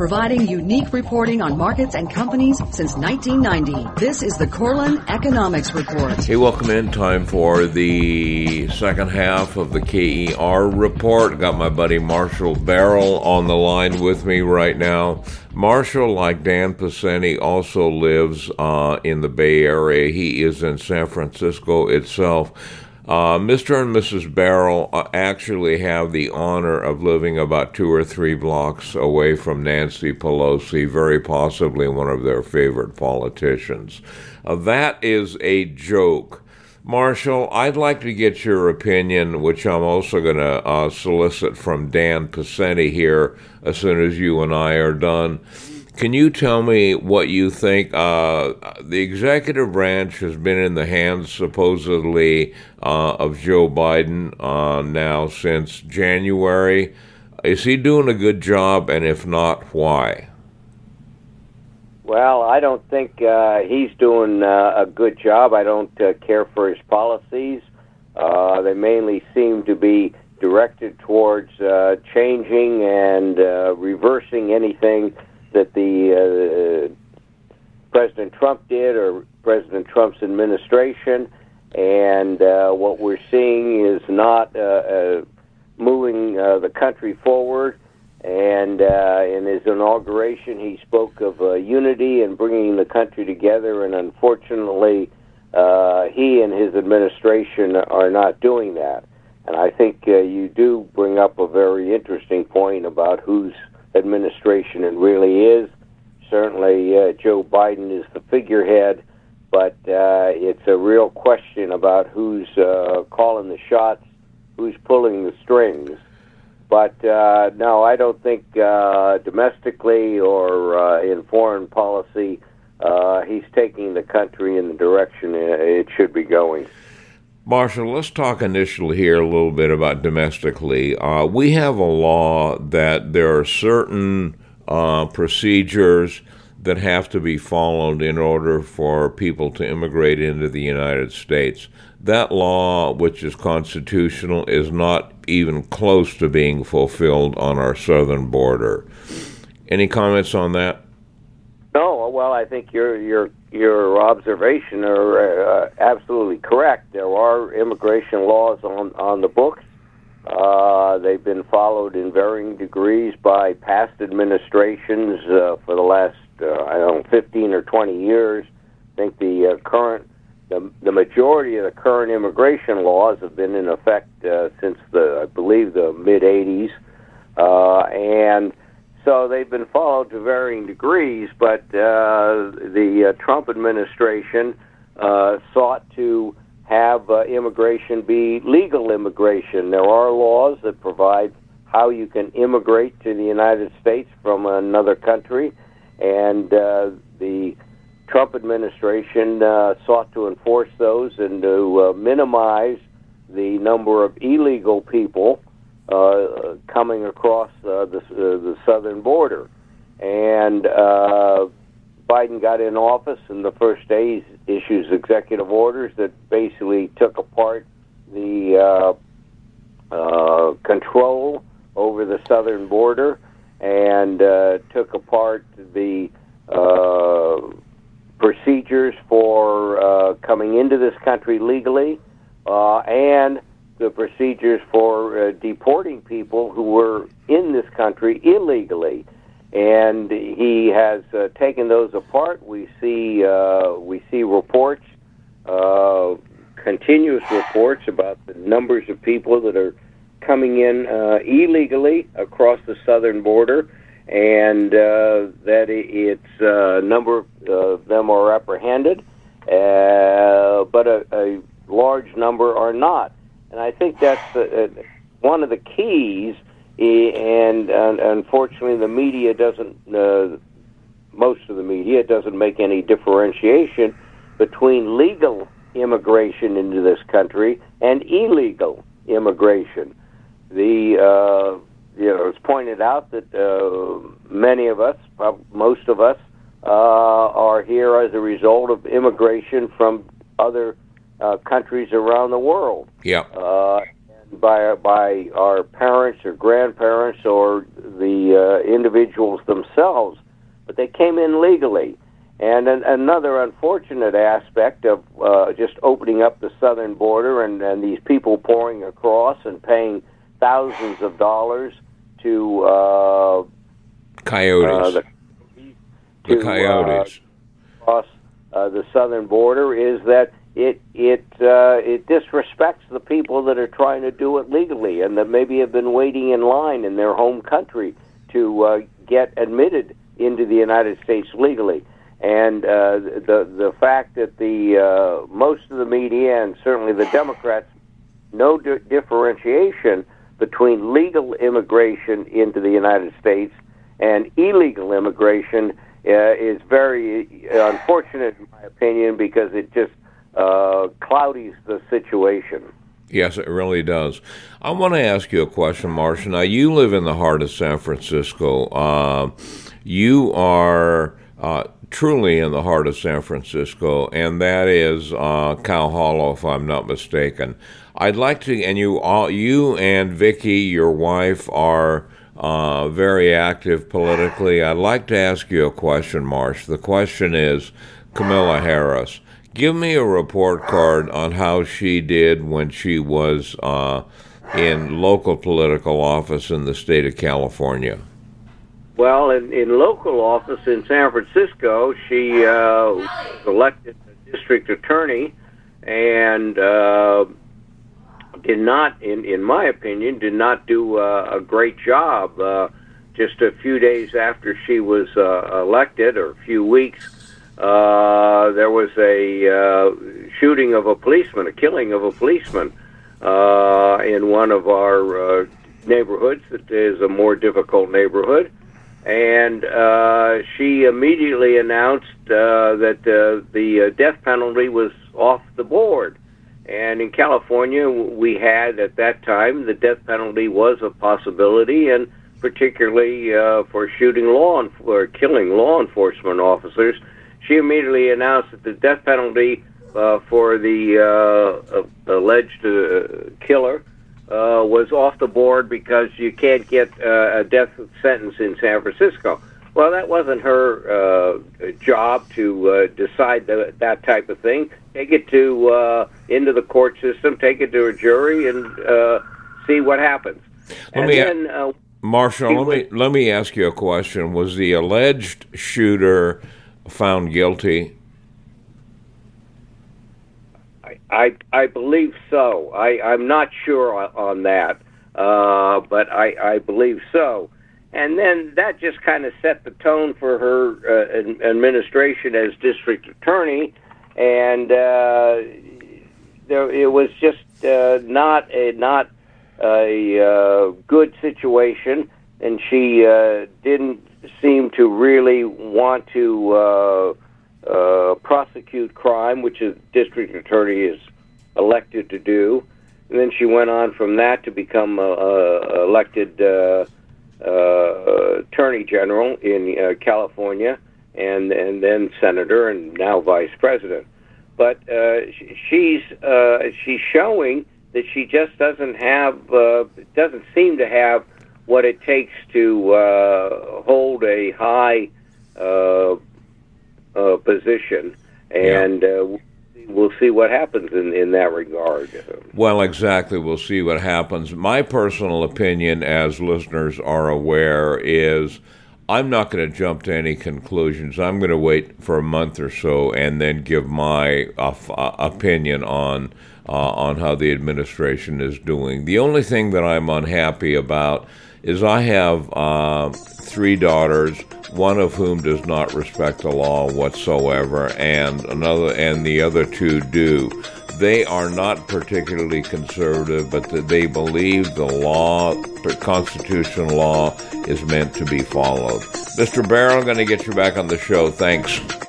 providing unique reporting on markets and companies since 1990. This is the Corlin Economics Report. Hey, welcome in. Time for the second half of the KER Report. Got my buddy Marshall Barrell on the line with me right now. Marshall, like Dan Pisani, also lives in the Bay Area. He is in San Francisco itself. Mr. and Mrs. Barrell actually have the honor of living about 2 or 3 blocks away from Nancy Pelosi, very possibly one of their favorite politicians. That is a joke. Marshall, I'd like to get your opinion, which I'm also going to solicit from Dan Pisani here as soon as you and I are done. Can you tell me what you think? The executive branch has been in the hands, supposedly, of Joe Biden now since January. Is he doing a good job, and if not, why? Well, I don't think he's doing a good job. I don't care for his policies. They mainly seem to be directed towards changing and reversing anything that the President Trump did or President Trump's administration, and what we're seeing is not moving the country forward. And in his inauguration, he spoke of unity and bringing the country together, and unfortunately, he and his administration are not doing that. And I think you do bring up a very interesting point about whose administration it really is. Certainly, Joe Biden is the figurehead, but it's a real question about who's calling the shots, who's pulling the strings. But no, I don't think domestically or in foreign policy he's taking the country in the direction it should be going. Marshall, let's talk initially here a little bit about domestically. We have a law that there are certain procedures that have to be followed in order for people to immigrate into the United States. That law, which is constitutional, is not even close to being fulfilled on our southern border. Any comments on that? No, well, I think your observation are absolutely correct. There are immigration laws on the books. They've been followed in varying degrees by past administrations for the last 15 or 20 years. I think the majority of the current immigration laws have been in effect since I believe the mid '80s, and so they've been followed to varying degrees, but the Trump administration sought to have immigration be legal immigration. There are laws that provide how you can immigrate to the United States from another country, and the Trump administration sought to enforce those and to minimize the number of illegal people coming across the southern border. And Biden got in office, and the first day he issues executive orders that basically took apart the control over the southern border and took apart the procedures for coming into this country legally and the procedures for deporting people who were in this country illegally. And he has taken those apart. We see reports, continuous reports about the numbers of people that are coming in illegally across the southern border, and that it's a number of them are apprehended, but a large number are not. And I think that's one of the keys. And unfortunately, the media doesn't. Most of the media doesn't make any differentiation between legal immigration into this country and illegal immigration. It's pointed out that many of us, most of us, are here as a result of immigration from other countries around the world. Yeah. by our parents or grandparents or the individuals themselves, but they came in legally. And another unfortunate aspect of just opening up the southern border and these people pouring across and paying thousands of dollars to coyotes. The coyotes across the southern border is that it disrespects the people that are trying to do it legally and that maybe have been waiting in line in their home country to get admitted into the United States legally. And the fact that the most of the media and certainly the Democrats no differentiation between legal immigration into the United States and illegal immigration is very unfortunate, in my opinion, because it just cloudies the situation. Yes, it really does. I want to ask you a question, Marcia. Now, you live in the heart of San Francisco. You are truly in the heart of San Francisco, and that is Cow Hollow, if I'm not mistaken. I'd like to, and you and Vicki, your wife, are very active politically. I'd like to ask you a question, Marsh. The question is, Kamala Harris, give me a report card on how she did when she was in local political office in the state of California. Well, in local office in San Francisco, she was elected district attorney and did not, in my opinion, did not do a great job. Just a few days after she was elected, or a few weeks, there was a shooting of a policeman, a killing of a policeman in one of our neighborhoods that is a more difficult neighborhood. And she immediately announced that the death penalty was off the board. And in California, we had at that time the death penalty was a possibility, and particularly for shooting or killing law enforcement officers. She immediately announced that the death penalty for the alleged killer was off the board because you can't get a death sentence in San Francisco. Well, that wasn't her job to decide that type of thing. Take it to into the court system, take it to a jury, and see what happens. Marshall, let me ask you a question. Was the alleged shooter found guilty? I believe so. I'm not sure on that, but I believe so. And then that just kind of set the tone for her administration as district attorney, and it was just not a good situation, and she didn't seem to really want to prosecute crime, which a district attorney is elected to do. And then she went on from that to become elected attorney general in California, and then senator, and now vice president. But she's showing that she just doesn't seem to have what it takes to hold a high position, and we'll see what happens in that regard. Well, exactly. We'll see what happens. My personal opinion, as listeners are aware, is I'm not going to jump to any conclusions. I'm going to wait for a month or so and then give my opinion on how the administration is doing. The only thing that I'm unhappy about is I have 3 daughters, one of whom does not respect the law whatsoever, and the other 2 do. They are not particularly conservative, but they believe the law, constitutional law, is meant to be followed. Mr. Barrow, I'm going to get you back on the show. Thanks.